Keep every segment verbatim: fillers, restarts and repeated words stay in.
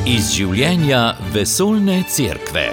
Iz življenja vesoljne cerkve.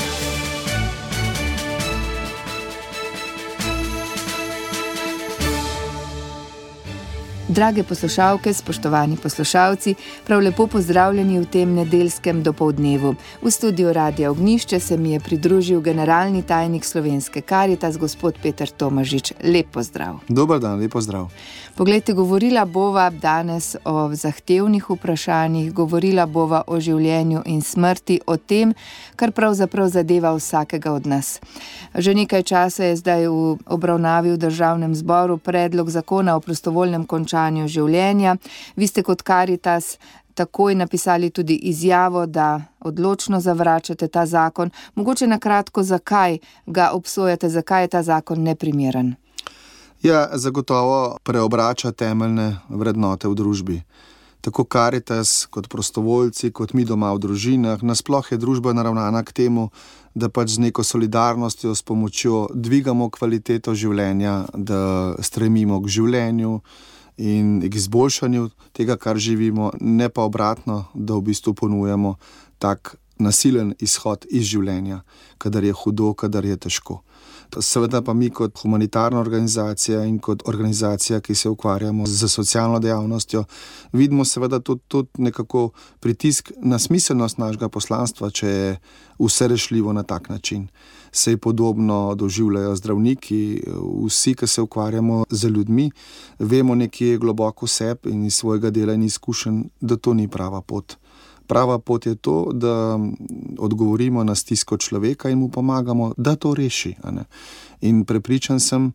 Drage poslušalke, spoštovani poslušalci, prav lepo pozdravljeni v tem nedeljskem dopoldnevu. V studiu Radia Ognjišče se mi je pridružil generalni tajnik Slovenske Karitas, gospod Peter Tomažič. Lep pozdrav. Dober dan, lep pozdrav. Poglejte, govorila bova danes o zahtevnih vprašanjih, govorila bova o življenju in smrti, o tem, kar pravzaprav zadeva vsakega od nas. Že nekaj časa je zdaj v obravnavi v Državnem zboru predlog zakona o prostovoljnem končanju življenja. Vi ste kot Karitas takoj napisali tudi izjavo, da odločno zavračate ta zakon. Mogoče na kratko, zakaj ga obsojate, zakaj je ta zakon neprimeren? Ja, zagotovo preobrača temeljne vrednote v družbi. Tako Karitas, kot prostovoljci, kot mi doma v družinah, nasploh je družba naravnana k temu, da pač z neko solidarnostjo, s pomočjo dvigamo kvaliteto življenja, da stremimo k življenju in k izboljšanju tega, kar živimo, ne pa obratno, da v bistvu ponujamo tak nasilen izhod iz življenja, kadar je hudo, kadar je težko. Seveda pa mi kot humanitarna organizacija in kot organizacija, ki se ukvarjamo z socialno dejavnostjo, vidimo seveda tudi, tudi nekako pritisk na smiselnost našega poslanstva, če je vse rešljivo na tak način. Sej podobno doživljajo zdravniki, vsi, ki se ukvarjamo z ljudmi, vemo nekje globoko seb in iz svojega dela in izkušenj, da to ni prava pot. Prava pot je to, da odgovorimo na stisko človeka in mu pomagamo, da to reši. A ne? In prepričan sem,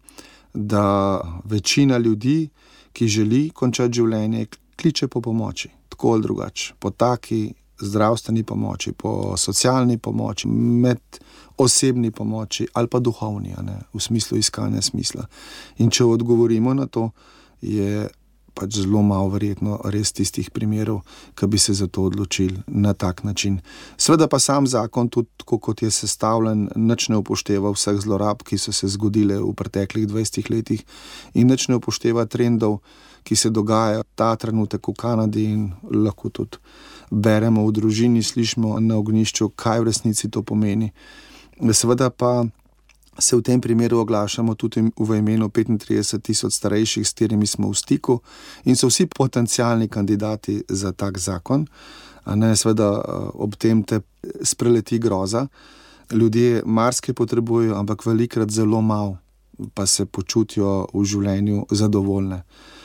da večina ljudi, ki želi končati življenje, kliče po pomoči, tako ali drugače, po taki zdravstveni pomoči, po socialni pomoči, med osebni pomoči ali pa duhovni, a ne? V smislu iskanja smisla. In če odgovorimo na to, je pač zelo malo verjetno res tistih primerov, ki bi se za to odločili na tak način. Sveda pa sam zakon, tudi tako kot je sestavljen, nič ne upošteva vseh zlorab, ki so se zgodile v preteklih dvajsetih letih in nič ne upošteva trendov, ki se dogajajo ta trenutek v Kanadi in lahko tudi beremo v družini, slišimo na ognjišču, kaj v resnici to pomeni. Seveda pa se v tem primeru oglašamo tudi v imenu petintrideset tisoč starejših, s katerimi smo v stiku in so vsi potencialni kandidati za tak zakon. A ne, seveda ob tem te spreleti groza. Ljudje marsikaj potrebujejo, ampak velikrat zelo malo pa se počutijo v življenju zadovoljne.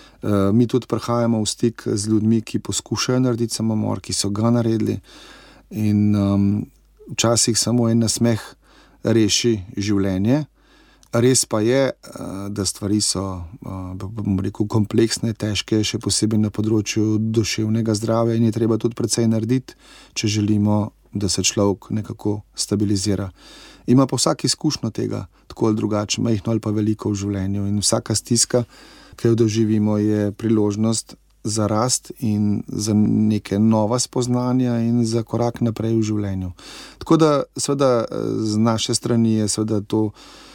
Mi tudi prihajamo v stik z ljudmi, ki poskušajo narediti samomor, ki so ga naredili in um, včasih samo en nasmeh reši življenje. Res pa je, da stvari so, bom rekel, kompleksne, težke, še posebej na področju duševnega zdravja in je treba tudi precej narediti, če želimo, da se človek nekako stabilizira. Ima pa vsak izkušnjo tega, tako ali drugače, majhno ali pa veliko v življenju in vsaka stiska, ki jo doživimo, je priložnost za rast in za neke nova spoznanja in za korak naprej v življenju. Tako da seveda z naše strani je seveda to,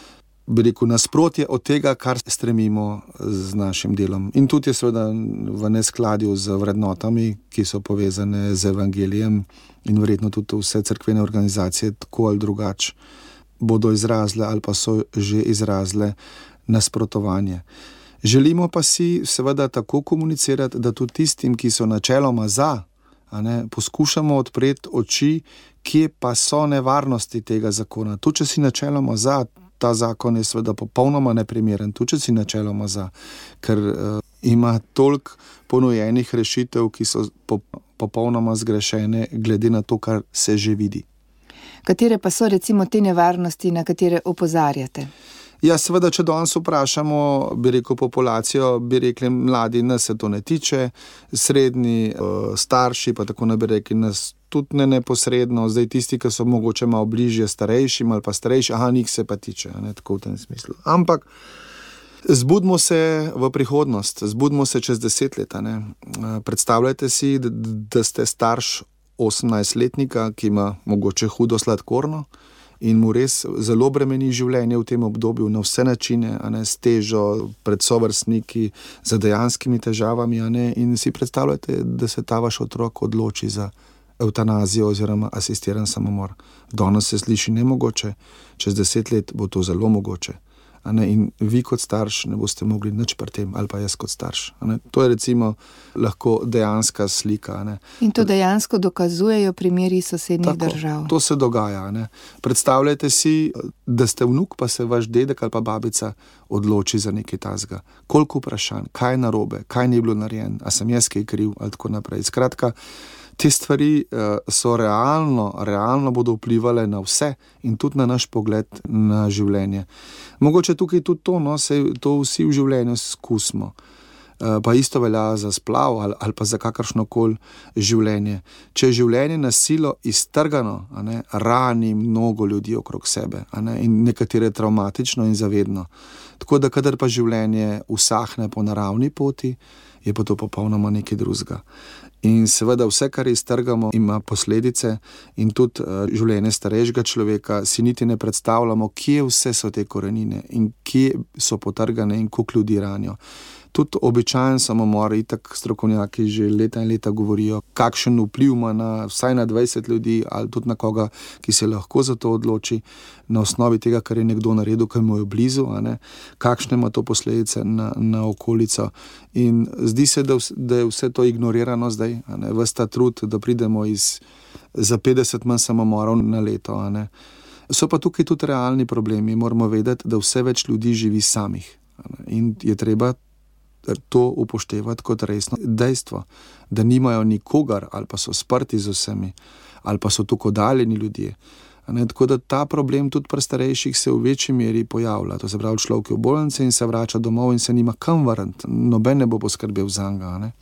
bi rekel, nasprotje od tega, kar stremimo z našim delom. In tudi je seveda v neskladju z vrednotami, ki so povezane z evangelijem in verjetno tudi vse cerkvene organizacije tako ali drugače bodo izrazile ali pa so že izrazile nasprotovanje. Želimo pa si seveda tako komunicirati, da tudi tistim, ki so načeloma za, a ne, poskušamo odpreti oči, kje pa so nevarnosti tega zakona. Tu, če si načeloma za, ta zakon je seveda popolnoma neprimeren, tu, če si načeloma za, ker uh, ima toliko ponujenih rešitev, ki so po, popolnoma zgrešene glede na to, kar se že vidi. Katere pa so recimo te nevarnosti, na katere opozarjate? Ja, seveda, če danes vprašamo, bi rekel, populacijo, bi rekli, mladi, nas se to ne tiče, srednji, starši, pa tako ne bi rekli, nas tudi ne neposredno, zdaj tisti, ki so mogoče malo bližje starejšim ali pa starejši, aha, njih se pa tiče, ne, tako v tem smislu. Ampak zbudimo se v prihodnost, zbudimo se čez deset let, ne. Predstavljajte si, da, da ste starš osemnajstletnika, ki ima mogoče hudo sladkorno, in mu res zelo bremeni življenje v tem obdobju na vse načine, a ne, s težo, pred sovrstniki, za dejanskimi težavami, a ne, in si predstavljate, da se ta vaš otrok odloči za evtanazijo oziroma asistiran samomor. Danes se sliši nemogoče, čez deset let bo to zelo mogoče. A ne, in vi kot starš ne boste mogli nič pri tem, ali pa jaz kot starš. A ne. To je recimo lahko dejanska slika. A ne. In to dejansko dokazujejo primeri sosednjih Tako, držav. To se dogaja. A ne. Predstavljajte si, da ste vnuk, pa se vaš dedek ali pa babica odloči za nekaj tazga. Koliko vprašanj, kaj je narobe, kaj ni bilo narejen, a sem jaz kaj kriv, ali tako naprej. Skratka, te stvari so realno, realno bodo vplivale na vse in tudi na naš pogled na življenje. Mogoče tukaj tudi to, no, se to vsi v življenju skusimo. Pa isto velja za splav ali, ali pa za kakršnokoli življenje. Če je življenje na silo iztrgano, a ne, rani mnogo ljudi okrog sebe, a ne, in nekatere traumatično in zavedno. Tako da, kadar pa življenje usahne po naravni poti, je pa to popolnoma nekaj drugega. In seveda vse, kar iztrgamo, ima posledice in tudi uh, življenje starejšega človeka si niti ne predstavljamo, kje vse so te korenine in kje so potrgane in koliko ljudi ranijo. Tudi običajen samomor, itak strokovnjaki že leta in leta govorijo, kakšen vpliv ima na vsaj na dvajset ljudi ali tudi na koga, ki se lahko za to odloči, na osnovi tega, kar je nekdo naredil, kaj mu je blizu, a ne, kakšne ima to posledice na, na okolico. In zdi se, da, da je vse to ignorirano zdaj, a ne, ves ta trud, da pridemo iz za petdeset manj samomorov na leto. A ne. So pa tukaj tudi realni problemi. Moramo vedeti, da vse več ljudi živi samih. A ne, in je treba to upoštevati kot resno dejstvo, da nimajo nikogar ali pa so sprti z vsemi ali pa so tako oddaljeni ljudje. Ne, tako da ta problem tudi pri starejših se v večji meri pojavlja. To se pravi, človek je v bolnici in se vrača domov in se nima kam vrniti. Noben ne bo poskrbel zanj. Ne.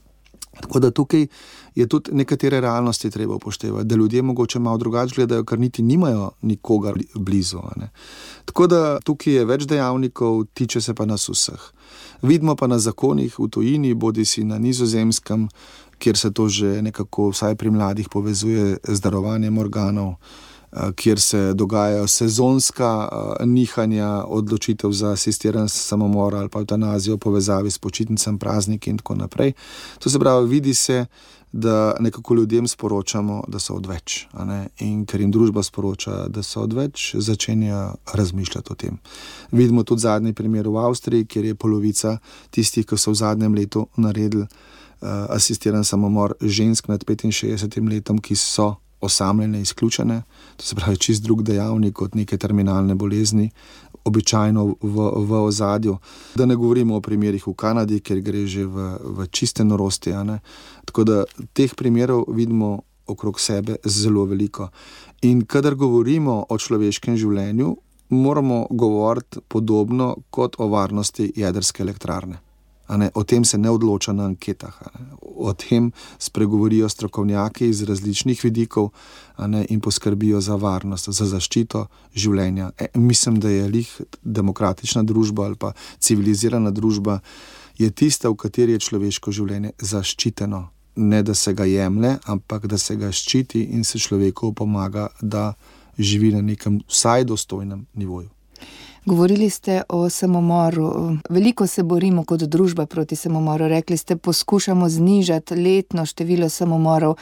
Tako da tukaj je tudi nekatere realnosti treba upoštevati, da ljudje mogoče malo drugače gledajo, ker niti nimajo nikogar blizu. Ne. Tako da tukaj je več dejavnikov, tiče se pa nas vseh. Vidimo pa na zakonih v tujini, bodi si na Nizozemskem, kjer se to že nekako vsaj pri mladih povezuje z darovanjem organov, kjer se dogajajo sezonska nihanja odločitev za asistiran samomor ali pa evtanazijo v povezavi s počitnicami, prazniki in tako naprej. To se pravi, vidi se, da nekako ljudem sporočamo, da so odveč. A ne? In ker jim družba sporoča, da so odveč, začenjajo razmišljati o tem. Vidimo tudi zadnji primer v Avstriji, kjer je polovica tistih, ki so v zadnjem letu naredili uh, asistiran samomor žensk nad petinšestdesetim letom, ki so osamljene, izključene. To se pravi čist drug dejavnik kot neke terminalne bolezni, običajno v, v ozadju. Da ne govorimo o primerih v Kanadi, kjer gre že v, v čiste norosti. A ne? Tako da teh primerov vidimo okrog sebe zelo veliko. In kadar govorimo o človeškem življenju, moramo govoriti podobno kot o varnosti jedrske elektrarne. A ne, o tem se ne odloča na anketah. A ne. O tem spregovorijo strokovnjaki iz različnih vidikov, a ne, in poskrbijo za varnost, za zaščito življenja. E, mislim, da je lih demokratična družba ali pa civilizirana družba je tista, v kateri je človeško življenje zaščiteno. Ne, da se ga jemlje, ampak da se ga ščiti in se človeku pomaga, da živi na nekem vsaj dostojnem nivoju. Govorili ste o samomoru. Veliko se borimo kot družba proti samomoru. Rekli ste, poskušamo znižati letno število samomorov.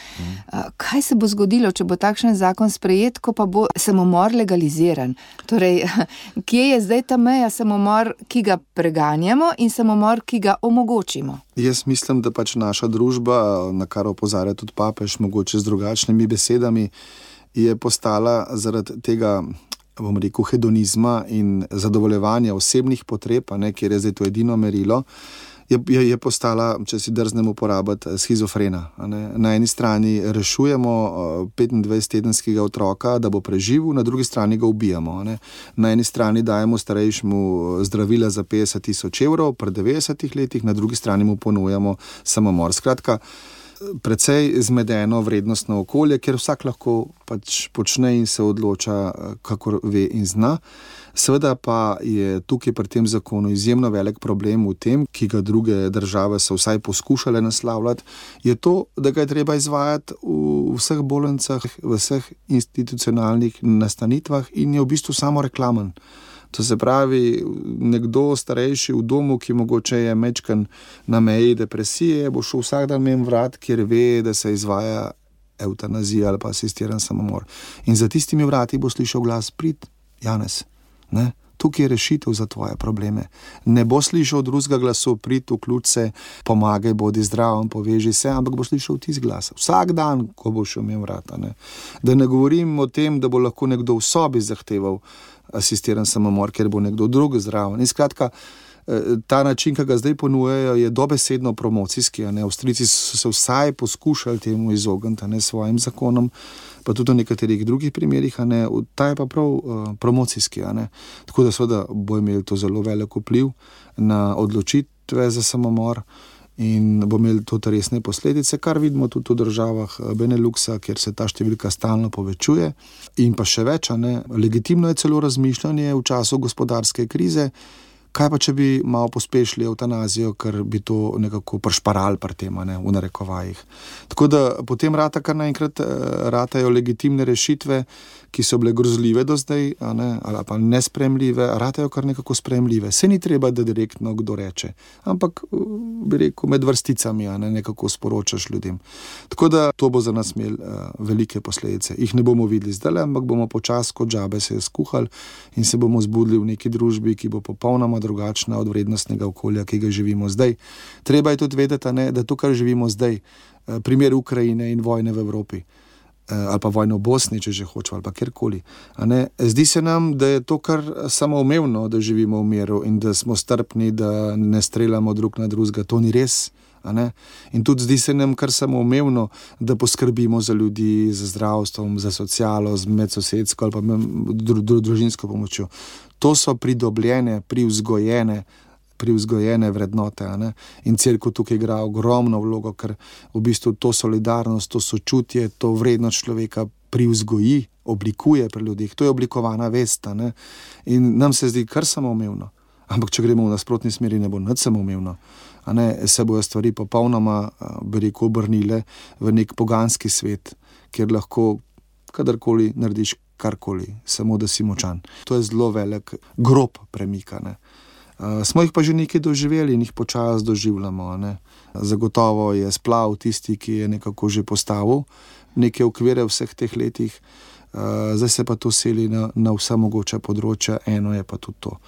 Kaj se bo zgodilo, če bo takšen zakon sprejet, ko pa bo samomor legaliziran? Torej, kje je zdaj ta meja samomor, ki ga preganjamo, in samomor, ki ga omogočimo? Jaz mislim, da pač naša družba, na kar opozarja tudi papež, mogoče z drugačnimi besedami, je postala zaradi tega, bom rekel, hedonizma in zadovoljevanja osebnih potreb, a ne, kjer je zdaj to edino merilo, je, je, je postala, če si drznem uporabiti, schizofrena. A ne. Na eni strani rešujemo petindvajsettedenskega otroka, da bo preživel, na drugi strani ga ubijamo. A ne. Na eni strani dajemo starejšemu zdravila za petdeset tisoč evrov, pri devetdesetih letih, na drugi strani mu ponujamo samomor. Skratka, precej zmedeno vrednostno okolje, kjer vsak lahko pač počne in se odloča, kakor ve in zna. Seveda pa je tukaj pri tem zakonu izjemno velik problem v tem, ki ga druge države so vsaj poskušale naslavljati, je to, da ga je treba izvajati v vseh bolnicah, v vseh institucionalnih nastanitvah in je v bistvu samo reklamen. To se pravi, nekdo starejši v domu, ki mogoče je mečkan na meji depresije, bo šel vsak dan mimo vrat, kjer ve, da se izvaja evtanazija ali pa asistiran samomor. In za tistimi vrati bo slišal glas: prid, Janez, ne? Tukaj je rešitev za tvoje probleme. Ne bo slišal drugega glasu: prid, vključ se, pomagaj, bodi zdrav, poveži se, ampak bo slišal tisti glas. Vsak dan, ko boš imel vrata. Ne? Da ne govorim o tem, da bo lahko nekdo v sobi zahteval asistiran samomor, ker bo nekdo drug zraven. In skratka, ta način, ki ga zdaj ponujajo, je dobesedno promocijski. A ne? Avstrijci so se vsaj poskušali temu izogniti, a ne, svojim zakonom, pa tudi v nekaterih drugih primerih, a ne, ta je pa prav uh, promocijski, a ne. Tako da seveda bo imel to zelo velik vpliv na odločitve za samomor in bo imel tudi resne posledice, kar vidimo tudi v državah Beneluxa, kjer se ta številka stalno povečuje. In pa še več, a ne, legitimno je celo razmišljanje v času gospodarske krize, kaj pa, če bi malo pospešili evtanazijo, ker bi to nekako pršparali pri tem, ne, v narekovajih. Tako da potem rata kar naenkrat ratajo legitimne rešitve, ki so bile grozljive do zdaj, a ne, ali pa nespremljive, ratajo kar nekako spremljive. Se ni treba, da direktno kdo reče, ampak bi rekel med vrsticami, a ne, nekako sporočaš ljudem. Tako da to bo za nas imel uh, velike posledice. Jih ne bomo videli zdaj, ampak bomo počasi kot žabe se skuhali in se bomo zbudili v neki družbi, ki bo popolnoma drugačna od vrednostnega okolja, ki ga živimo zdaj. Treba je tudi vedeti, ne, da to, kar živimo zdaj, primer Ukrajine in vojne v Evropi, ali pa vojne v Bosni, če že hočemo, ali pa kjerkoli. A ne, zdi se nam, da je to kar samoumevno, da živimo v miru in da smo strpni, da ne streljamo drug na drugega. To ni res. A ne? In tudi zdi se nam kar samoumevno, da poskrbimo za ljudi, za zdravstvom, za socialo, z medsosedsko ali pa dru, dru, družinsko pomočjo. To so pridobljene, privzgojene, privzgojene vrednote. A ne? In cerkev tukaj igra ogromno vlogo, ker v bistvu to solidarnost, to sočutje, to vrednost človeka privzgoji, oblikuje pri ljudeh. To je oblikovana vest. A ne? In nam se zdi kar samoumevno. Ampak če gremo v nasprotni smeri, ne bo nič samoumevno. A ne, se bojo stvari popolnoma, bi rekel, obrnile v nek poganski svet, kjer lahko kadarkoli narediš karkoli, samo da si močan. To je zelo velik, grob premik. Ne. Uh, smo jih pa že nekaj doživeli in jih počasi doživljamo. Ne. Zagotovo je splav tisti, ki je nekako že postavil neke okvire v vseh teh letih, uh, zdaj se pa to seli na, na vsa mogoča področja, eno je pa tudi to.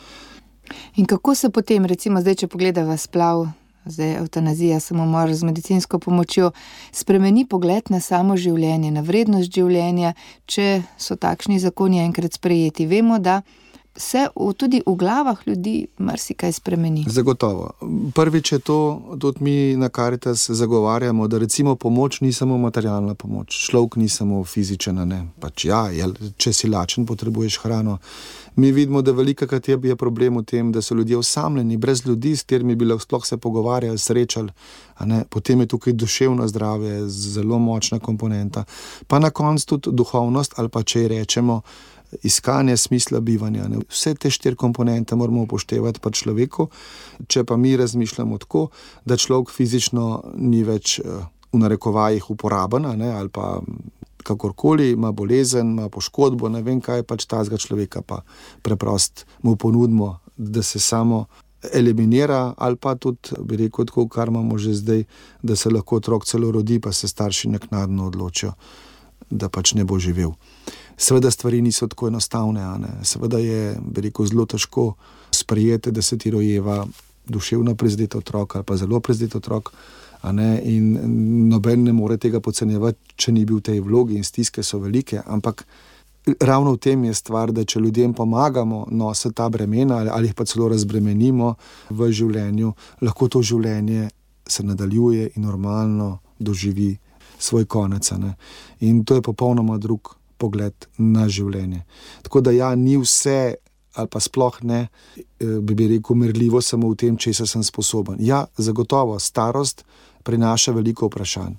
In kako se potem, recimo zdaj, če pogledava splav, zdaj evtanazija, samomor z medicinsko pomočjo, spremeni pogled na samo življenje, na vrednost življenja, če so takšni zakoni enkrat sprejeti? Vemo, da se v, tudi v glavah ljudi marsikaj spremeni. Zagotovo. Prvič je to, tudi mi na Caritas zagovarjamo, da recimo pomoč ni samo materialna pomoč. Človek ni samo fizičen, ne. Pač ja, če si lačen, potrebuješ hrano. Mi vidimo, da velikokrat je, je problem v tem, da so ljudje osamljeni, brez ljudi, s katerimi bi lahko sploh se pogovarjali, srečali. A ne? Potem je tukaj duševno zdravje, zelo močna komponenta. Pa na koncu tudi duhovnost, ali pa če rečemo, iskanje smisla bivanja. Ne? Vse te štiri komponente moramo upoštevati pri človeku, če pa mi razmišljamo tako, da človek fizično ni več v narekovajih uporaben, ne? Ali pa kakorkoli, ima bolezen, ima poškodbo, ne vem kaj, pač tazga človeka pa preprost mu ponudimo, da se samo eliminira, ali pa tudi, bi rekel tako, kar imamo že zdaj, da se lahko otrok celo rodi, pa se starši naknadno odločijo, da pač ne bo živel. Seveda stvari niso tako enostavne, a ne. Seveda je, bi rekel, zelo težko sprejeti, da se ti rojeva duševno prizadet otrok ali pa zelo prizadet otrok, a ne, in noben ne more tega podcenjevati, če ni bil v tej vlogi in stiske so velike, ampak ravno v tem je stvar, da če ljudem pomagamo nositi ta bremena ali jih pa celo razbremenimo v življenju, lahko to življenje se nadaljuje in normalno doživi svoj konec, a ne. In to je popolnoma drug pogled na življenje. Tako da ja, ni vse ali pa sploh ne, bi bi rekel, merljivo samo v tem, česa sem sposoben. Ja, zagotovo, starost prinaša veliko vprašanj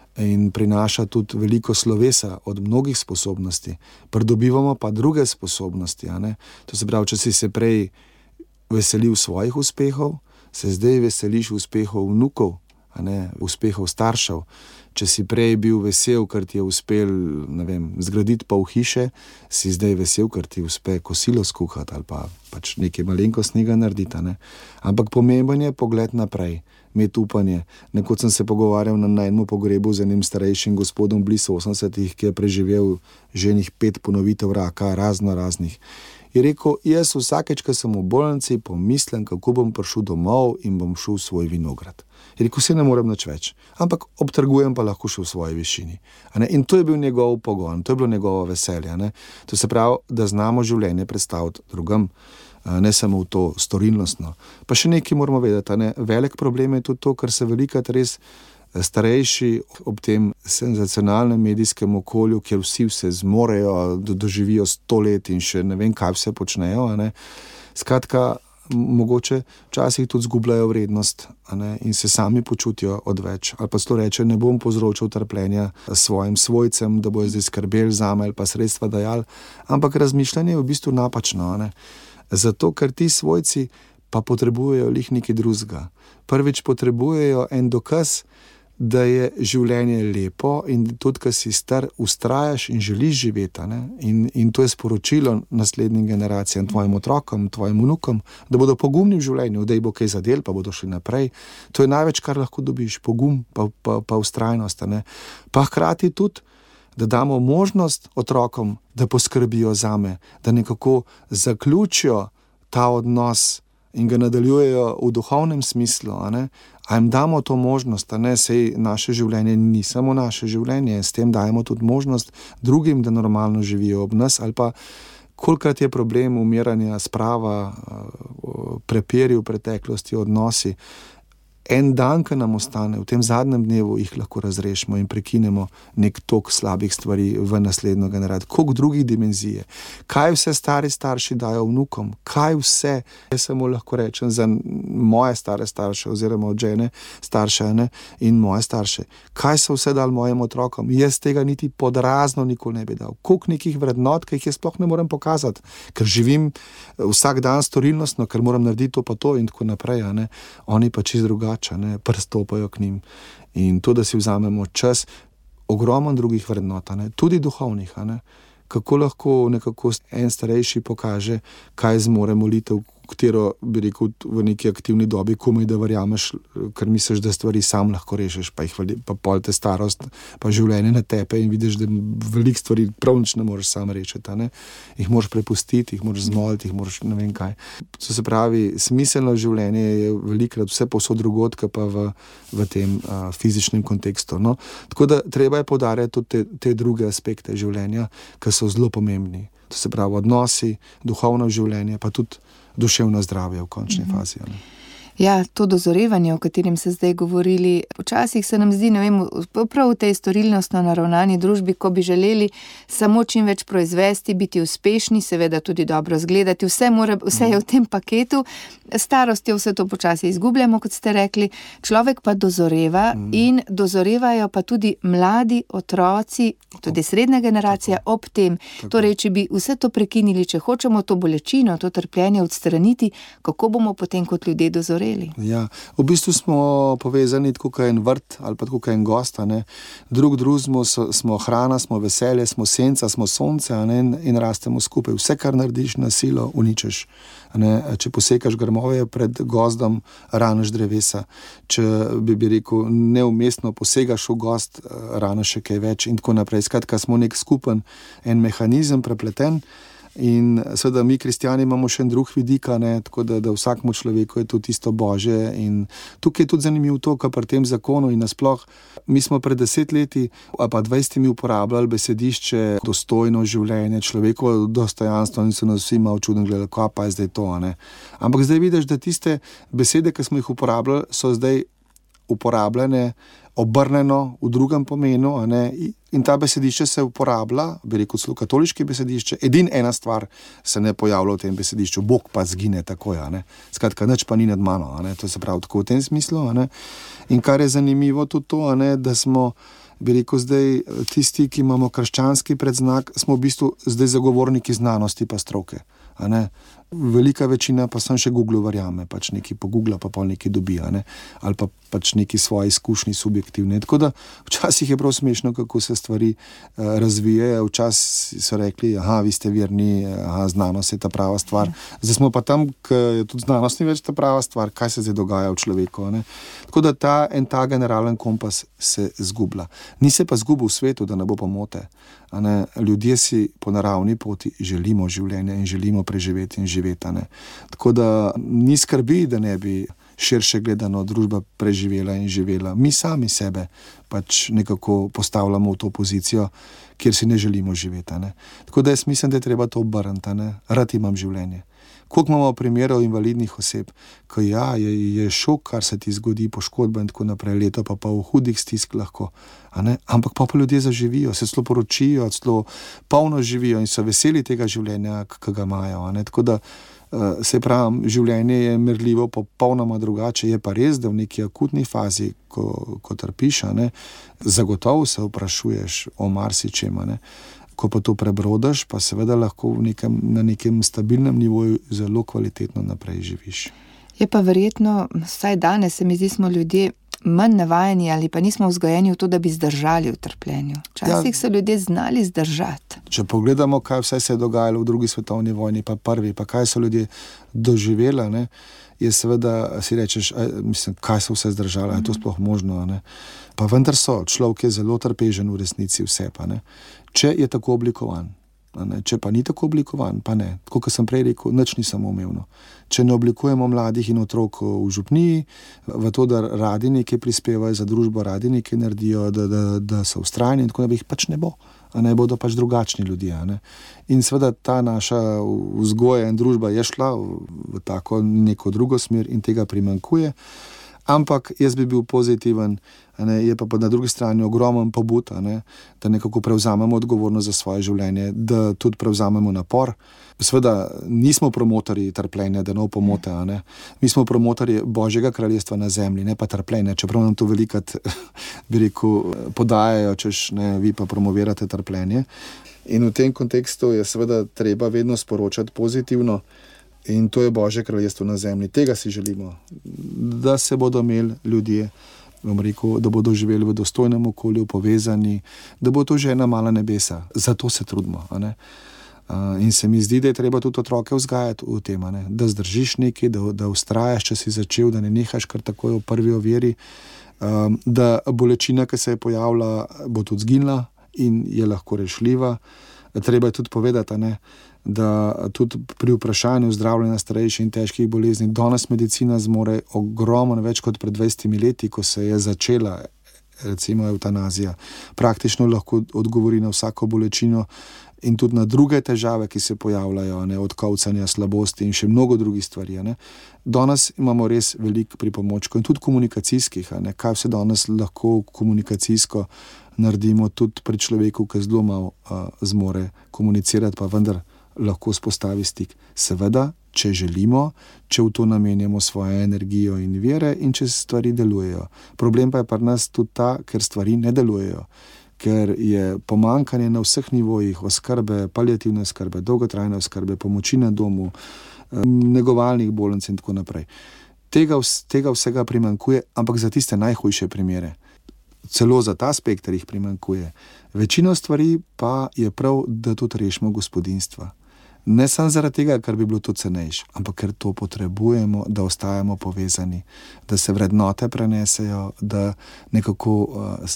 in prinaša tudi veliko slovesa od mnogih sposobnosti. Pridobivamo pa druge sposobnosti, a ne. To se pravi, če si se prej veselil svojih uspehov, se zdaj veseliš uspehov vnukov, a ne, uspehov staršev. Če si prej bil vesel, ker ti je uspel, ne vem, zgraditi pol hiše, si zdaj vesel, ker ti uspe kosilo skuhati ali pa pač nekaj malenkostnega narediti, ne. Ampak pomemben je pogled naprej. imeti upanje. Nekoč sem se pogovarjal na, na enem pogrebu z enim starejšim gospodom blizu osemdesetih, ki je preživel že enih pet ponovitev raka, razno raznih. Je rekel, jaz vsakeč, ko sem v bolnici, pomislim, kako bom prišel domov in bom šel v svoj vinograd. Je rekel, se ne morem nič več, ampak obtrgujem pa lahko še v svoji višini. A ne? In to je bil njegov pogon, to je bilo njegovo veselje. A ne? To se pravi, da znamo življenje predstaviti drugim, ne samo v to storilnostno. Pa še nekaj moramo vedeti, a ne? Velik problem je tudi to, ker se velikrat res starejši ob tem senzacionalnem medijskem okolju, kjer vsi vse zmorejo, doživijo sto let in še ne vem, kaj vse počnejo. A ne? Skratka, mogoče včasih tudi zgubljajo vrednost, a ne, in se sami počutijo odveč. Ali pa celo reče, ne bom povzročal trpljenja svojim svojcem, da bojo zdaj skrbeli zame ali pa sredstva dajali, ampak razmišljanje je v bistvu napačno, a ne. Zato, ker ti svojci pa potrebujejo lih nekaj drugega. Prvič potrebujejo en dokaz, da je življenje lepo in tudi, ko si star, ustrajaš in želiš živeti. Ne? In, in to je sporočilo naslednjim generacijam, tvojim otrokom, tvojim vnukom, da bodo pogumni v življenju, da jih bo kaj zadel, pa bodo šli naprej. To je največ, kar lahko dobiš, pogum pa, pa, pa ustrajnost. Ne? Pa hkrati tudi, da damo možnost otrokom, da poskrbijo zame, da nekako zaključijo ta odnos in ga nadaljujejo v duhovnem smislu, a ne? A jim damo to možnost, a ne, sej naše življenje ni samo naše življenje, s tem dajemo tudi možnost drugim, da normalno živijo ob nas, ali pa kolikrat je problem umiranja, sprava, prepiri v preteklosti, odnosi. En dan, ki nam ostane, v tem zadnjem dnevu jih lahko razrešimo in prekinemo nek tok slabih stvari v naslednjo generacijo. Koliko drugih dimenzije. Kaj vse stari starši dajo vnukom? Kaj vse? Jaz samo lahko rečem za moje stare starše oziroma od žene starše, ne, in moje starše. Kaj so vse dali mojim otrokom? Jaz tega niti podrazno nikoli ne bi dal. Koliko nekih vrednot, ki jih jaz sploh ne morem pokazati, ker živim vsak dan storilnostno, ker moram narediti to pa to in tako naprej, a ne. Oni pa čisto drugače. Ne, pristopajo k njim. In to, da si vzamemo čas, ogromno drugih vrednot, ne, tudi duhovnih. Ne. Kako lahko nekako en starejši pokaže, kaj zmore molitev, katero bi rekel v neki aktivni dobi, komaj da verjameš, ker misliš, da stvari sam lahko rešiš, pa, jih, pa pol te starost, pa življenje na tepe in vidiš, da veliko stvari prav nič ne moreš sam rešiti. Ne. Jih moraš prepustiti, jih moraš zmoliti, jih moraš ne vem kaj. To se pravi, smiselno življenje je velikrat vse povsod drugotka pa v, v tem uh, fizičnem kontekstu. No. Tako da treba je poudarjati tudi te, te druge aspekte življenja, ki so zelo pomembni. To se pravi odnosi, duhovno življenje, pa tudi duševno zdravje v končni mm-hmm. fazi. Ne? Ja, to dozorevanje, o katerem se zdaj govorili, včasih se nam zdi, ne vem, prav v tej storilnostno naravnani družbi, ko bi želeli samo čim več proizvesti, biti uspešni, seveda tudi dobro zgledati, vse, mora, vse je v tem paketu, starostjo vse to počasi izgubljamo, kot ste rekli, človek pa dozoreva mm. in dozorevajo pa tudi mladi otroci, tudi srednja generacija Tako. ob tem. Tako. Torej, če bi vse to prekinili, če hočemo to bolečino, to trpljenje odstraniti, kako bomo potem kot ljudje dozoreli? Ja, v bistvu smo povezani tako kot en vrt ali pa tako kot en gost, ne. Drug drug smo, smo hrana, smo veselje, smo senca, smo sonce, a ne, in rastemo skupaj. Vse, kar narediš na silo, uničeš. Ne. Če posekaš grmovje pred gozdom, raniš drevesa. Če bi, bi rekel, neumestno posegaš v gozd, raniš še kaj več in tako naprej. Skratka, smo nek skupen en mehanizem prepleten. In seveda mi kristjani imamo še en drug vidik, ne, tako da, da vsakmu človeku je to tisto Božje. In tukaj je tudi zanimivo to, kar pri tem zakonu in nasploh, mi smo pred deset leti ali pa dvajsetimi uporabljali besedišče dostojno življenje, človekovo dostojanstvo in so nas vsi malo čudno gledali, kaj pa je zdaj to, ne. Ampak zdaj vidiš, da tiste besede, ki smo jih uporabljali, so zdaj uporabljene obrneno v drugem pomenu, a ne, in ta besedišče se uporablja, bi rekel celo katoliške besedišče, edin ena stvar se ne pojavlja v tem besedišču, Bog pa zgine takoj, a ne, skratka, nič pa ni nad mano, a ne, to se pravi tako v tem smislu, a ne, in kar je zanimivo tudi to, a ne, da smo, bi rekel zdaj, tisti, ki imamo krščanski predznak, smo v bistvu zdaj zagovorniki znanosti pa stroke. a ne. Velika večina pa sem še Google verjame, pač nekaj pogoogla, pa pol nekaj dobi, a ne, ali pa pač neki svoje izkušnje subjektivne. Tako da včasih je prav smešno, kako se stvari uh, razvijajo. Včasih so rekli, aha, vi ste verni, aha, znanost je ta prava stvar. Zdaj smo pa tam, ker tudi znanost ni več ta prava stvar, kaj se zdaj dogaja v človeku, a ne. Tako da ta en ta generalen kompas se zgublja. Ni se pa zgubil v svetu, da ne bo pomote. A ne, ljudje si po naravni poti želimo življenje in želimo preživeti in živeti. Ne. Tako da ni skrbi, da ne bi širše gledano družba preživela in živela. Mi sami sebe pač nekako postavljamo v to pozicijo, kjer si ne želimo živeti. Ne. Tako da jaz mislim, da je treba to obrniti. Rad imam življenje. Koliko imamo primerov invalidnih oseb, ko ja, je, je šok, kar se ti zgodi, poškodba in tako naprej, leto pa pa v hudih stisk lahko, a ne? Ampak pa pa ljudje zaživijo, se celo poročijo, celo polno živijo in so veseli tega življenja, ki ga imajo, a ne? Tako da uh, se pravim, življenje je merljivo popolnoma drugače, je pa res, da v neki akutni fazi, ko, ko trpiš, a ne, zagotovo se vprašuješ o marsičem, a ne. Ko pa to prebrodiš, pa seveda lahko v nekem, na nekem stabilnem nivoju zelo kvalitetno naprej živiš. Je pa verjetno, vsaj danes se mi zdi, smo ljudje manj navajeni ali pa nismo vzgojeni v to, da bi zdržali v trpljenju. Včasih ja, so ljudje znali zdržati. Če pogledamo, kaj vse se je dogajalo v drugi svetovni vojni, pa prvi, pa kaj so ljudje doživeli, ne, je seveda, si rečeš, a, mislim, kaj so vse zdržali, mm. je to sploh možno, ne. Pa vendar so, človek je zelo trpežen v resnici vse, pa ne. Če je tako oblikovan, ne? Če pa ni tako oblikovan, pa ne. Tako, kot sem prej rekel, nič ni samoumevno. Če ne oblikujemo mladih in otrok v župniji, v to, da radi nekaj prispevajo za družbo, radi nekaj naredijo, da, da, da so vztrajni in tako, da jih pač ne bo. A ne bodo pač drugačni ljudje. A ne? In seveda ta naša vzgoja in družba je šla v, v tako neko drugo smer in tega primanjkuje. Ampak jaz bi bil pozitiven, ne, je pa, pa na drugi strani ogromen pobud, ne, da nekako prevzamemo odgovornost za svoje življenje, da tudi prevzamemo napor. Seveda nismo promotorji trpljenja, da ne pomote, a ne. Mi smo promotorji Božjega kraljestva na zemlji, ne pa trpljenja, čeprav nam to velikrat, bi rekel, podajajo, češ ne, vi pa promovirate trpljenje. In v tem kontekstu je seveda treba vedno sporočati pozitivno. In to je Božje kraljestvo na zemlji. Tega si želimo, da se bodo imeli ljudje, bom rekel, da bodo živeli v dostojnem okolju, povezani, da bo to že ena mala nebesa. Zato se trudimo. A ne? Uh, in se mi zdi, da je treba tudi otroke vzgajati v tem, a ne? Da zdržiš nekaj, da, da ustrajaš, če si začel, da ne nehaš kar takoj v prvi oviri, um, da bolečina, ki se je pojavila, bo tudi zginila in je lahko rešljiva. Treba je tudi povedati, a ne, da tudi pri vprašanju zdravljenja starejših in težkih bolezni danes medicina zmore ogromno več kot pred dvajsetimi leti, ko se je začela recimo eutanazija. Praktično lahko odgovori na vsako bolečino in tudi na druge težave, ki se pojavljajo, ne, od kolcanja, slabosti in še mnogo drugih stvari. Ne. Danes imamo res veliko pripomočkov in tudi komunikacijskih, a ne, kaj vse danes lahko komunikacijsko naredimo tudi pri človeku, ki zelo malo uh, zmore komunicirati, pa vendar lahko spostavi stik. Seveda, če želimo, če v to namenjamo svojo energijo in vire in če stvari delujejo. Problem pa je pri nas tudi ta, ker stvari ne delujejo, ker je pomanjkanje na vseh nivojih oskrbe, paliativne oskrbe, dolgotrajne oskrbe, pomoči na domu, negovalnih bolnic in tako naprej. Tega, tega vsega primanjkuje, ampak za tiste najhujše primere. Celo za ta spekter jih primanjkuje. Večino stvari pa je prav, da tudi rešimo gospodinjstva. Ne samo zaradi tega, ker bi bilo to cenejše, ampak ker to potrebujemo, da ostajamo povezani, da se vrednote prenesejo, da nekako uh,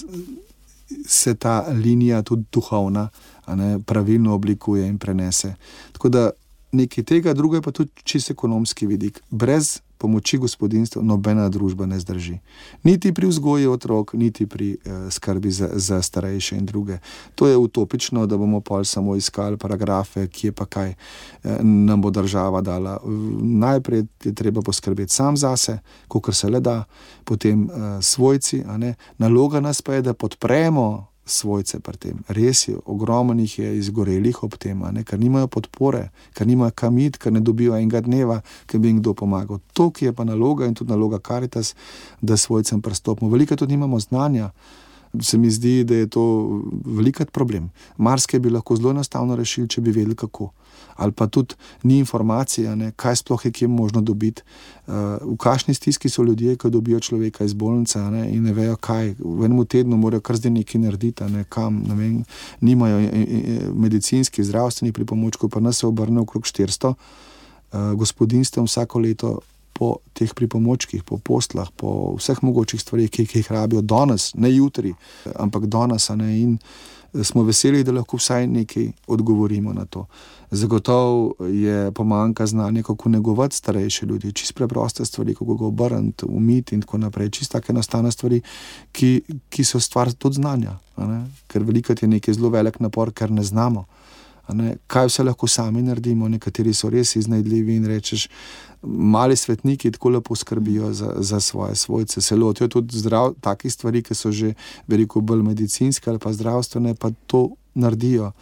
se ta linija tudi duhovna, a ne, pravilno oblikuje in prenese. Tako da nekaj tega, drugo je pa tudi čisto ekonomski vidik. Brez pomoči gospodinjstva nobena družba ne zdrži. Niti pri vzgoji otrok, niti pri eh, skrbi za, za starejše in druge. To je utopično, da bomo pol samo iskali paragrafe, kje pa kaj eh, nam bo država dala. Najprej je treba poskrbeti sam zase, kolikor se le da, potem eh, svojci, a ne. Naloga nas pa je, da podpremo svojce pri tem. Res je, ogromno jih je izgorelih ob tem, ne, ker nimajo podpore, ker nimajo kam iti, ker ne dobijo enega dneva, ker bi jim kdo pomagal. To, ki je pa naloga in tudi naloga Karitas, da svojcem pristopimo. Veliko tudi nimamo znanja, se mi zdi, da je to velikrat problem. Marsikaj bi lahko zelo enostavno rešili, če bi vedeli kako. Ali pa tudi ni informacija, ne, kaj sploh je kje možno dobiti. Uh, v kakšni stiski so ljudje, ko dobijo človeka iz bolnice, ne, in ne vejo kaj. V enem tednu morajo kar zdaj nekaj narediti, ne, kam, ne vem, nimajo medicinskih, zdravstvenih pripomočkov, pa nas se obrne okrog štiristo uh, gospodinstvom vsako leto po teh pripomočkih, po postlah, po vseh mogočih stvarih, ki, ki jih rabijo danes, ne jutri, ampak danes, ne, in smo veseli, da lahko vsaj nekaj odgovorimo na to. Zagotovo je pomanjka znanja, kako negovati starejše ljudi, čist preproste stvari, kako ga obrniti, umiti in tako naprej, čist take enostavne stvari, ki, ki so stvar tudi znanja, ne? Ker velikrat je nekaj zelo velik napor, ker ne znamo. Ne? Kaj vse lahko sami naredimo, nekateri so res iznajdljivi in rečeš, mali svetniki tako lepo skrbijo za, za svoje svojce, se lotijo tudi zdrav, takih stvari, ki so že veliko bolj medicinske ali pa zdravstvene, pa to naredijo.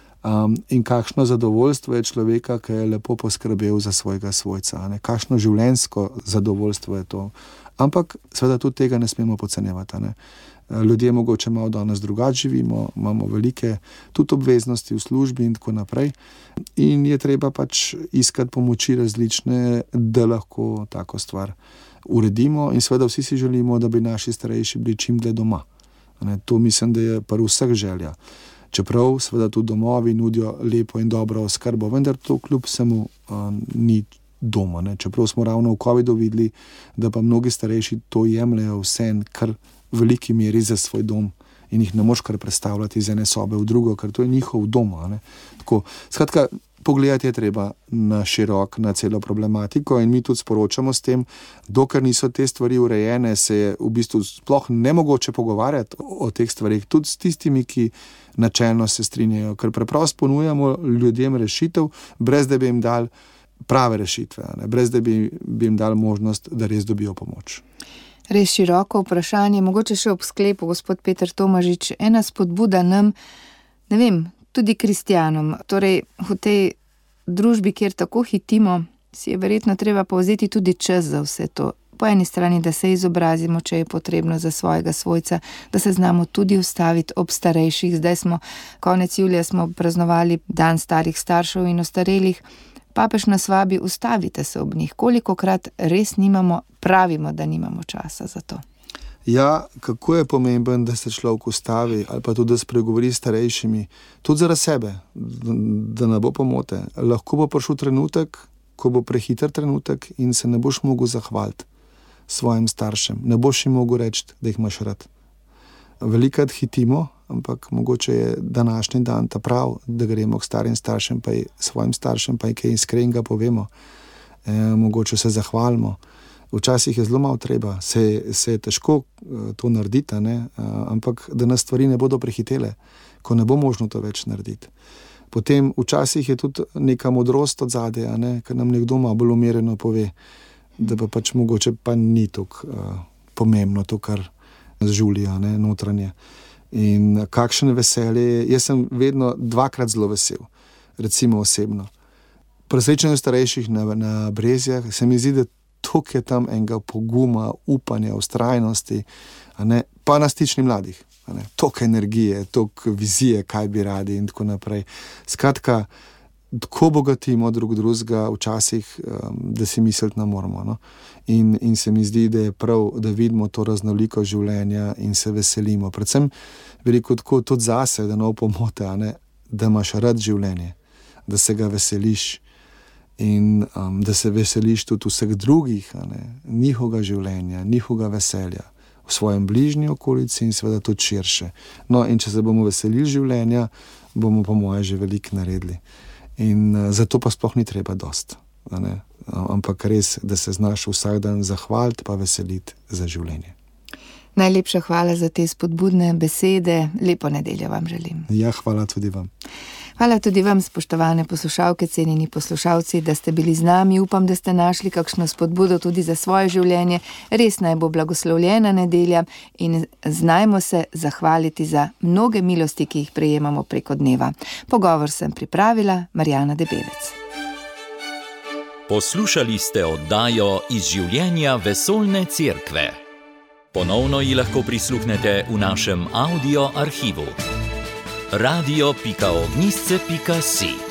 Um, in kakšno zadovoljstvo je človeka, ki je lepo poskrbel za svojega svojca, ne? Kakšno življenjsko zadovoljstvo je to. Ampak seveda tudi tega ne smemo podcenjevati, ne? Ljudje mogoče malo danes drugače živimo, imamo velike tudi obveznosti v službi in tako naprej. In je treba pač iskati pomoči različne, da lahko tako stvar uredimo in seveda vsi si želimo, da bi naši starejši bili čim dlje doma. Ne, to mislim, da je pri vseh želja. Čeprav seveda tudi domovi nudijo lepo in dobro oskrbo, vendar to kljub vsemu uh, ni doma. Ne. Čeprav smo ravno v covidu videli, da pa mnogi starejši to jemljajo vse, kar v veliki meri za svoj dom in jih ne moš kar predstavljati iz ene sobe v drugo, ker to je njihov dom. Ne. Tako, skratka, pogledati je treba na širok, na celo problematiko in mi tudi sporočamo s tem, dokler niso te stvari urejene, se je v bistvu sploh nemogoče pogovarjati o, o teh stvarih, tudi s tistimi, ki načelno se strinjajo, ker preprosto ponujamo ljudem rešitev, brez da bi jim dali prave rešitve, ne? Brez da bi, bi jim dali možnost, da res dobijo pomoč. Res široko vprašanje, mogoče še ob sklepu, gospod Peter Tomažič, ena spodbuda nam, ne vem, tudi kristjanom, torej v tej družbi, kjer tako hitimo, si je verjetno treba povzeti tudi čas za vse to. Po eni strani, da se izobrazimo, če je potrebno za svojega svojca, da se znamo tudi ustaviti ob starejših. Zdaj smo, konec julija smo praznovali dan starih staršev in ostarelih. Papež nas vabi, ustavite se ob njih. Kolikokrat res nimamo, pravimo, da nimamo časa za to. Ja, kako je pomemben, da se človek ustavi ali pa tudi, da spregovori s starejšimi, tudi zaradi sebe, da ne bo pomote. Lahko bo prišel trenutek, ko bo prehiter trenutek in se ne boš mogel zahvaliti svojim staršem. Ne boš jim mogel reči, da jih imaš rad. Velikrat hitimo, ampak mogoče je današnji dan ta prav, da gremo k starim staršem, pa svojim staršem, pa je kaj iskrenega povemo. E, mogoče se zahvalimo. Včasih je zelo malo treba, se, se je težko to narediti, ne? Ampak da nas stvari ne bodo prehitele, ko ne bo možno to več narediti. Potem včasih je tudi neka modrost od zadaj, ne? Ker nam nekdo malo bolj umirjeno pove, da pa pač mogoče pa ni tako uh, pomembno to, kar nas žulja, ne? Notranje. In kakšen veselje, jaz sem vedno dvakrat zelo vesel, recimo osebno. Pri srečanju starejših na, na Brezjah se mi zdi, da toliko je tam enega poguma, upanja, vztrajnosti, a ne, pa na stični mladih, a ne, toliko energije, toliko vizije, kaj bi radi in tako naprej. Skratka, tako bogatimo drug drugega včasih, da si misliti ne moramo. No? In, in se mi zdi, da je prav, da vidimo to raznoliko življenja in se veselimo. Predvsem veliko tako tudi zase, da ne opomote, a ne, da imaš rad življenje, da se ga veseliš. In um, da se veseliš tudi vseh drugih, ne, njihovega življenja, njihovega veselja v svojem bližnji okolici in seveda tudi širše. No, in če se bomo veselili življenja, bomo po moje že veliko naredili. In uh, zato pa sploh ni treba dost, ne, ampak res, da se znaš vsak dan zahvaliti pa veseliti za življenje. Najlepša hvala za te spodbudne besede, lepo nedeljo vam želim. Ja, hvala tudi vam. Hvala tudi vam, spoštovane poslušalke, cenjeni poslušalci, da ste bili z nami. Upam, da ste našli kakšno spodbudo tudi za svoje življenje. Res naj bo blagoslovljena nedelja in znajmo se zahvaliti za mnoge milosti, ki jih prejemamo preko dneva. Pogovor sem pripravila Marjana Debelec. Poslušali ste oddajo Iz življenja vesoljne cerkve. Ponovno ji lahko prisluhnete v našem audio arhivu. radio pika ognjišče pika si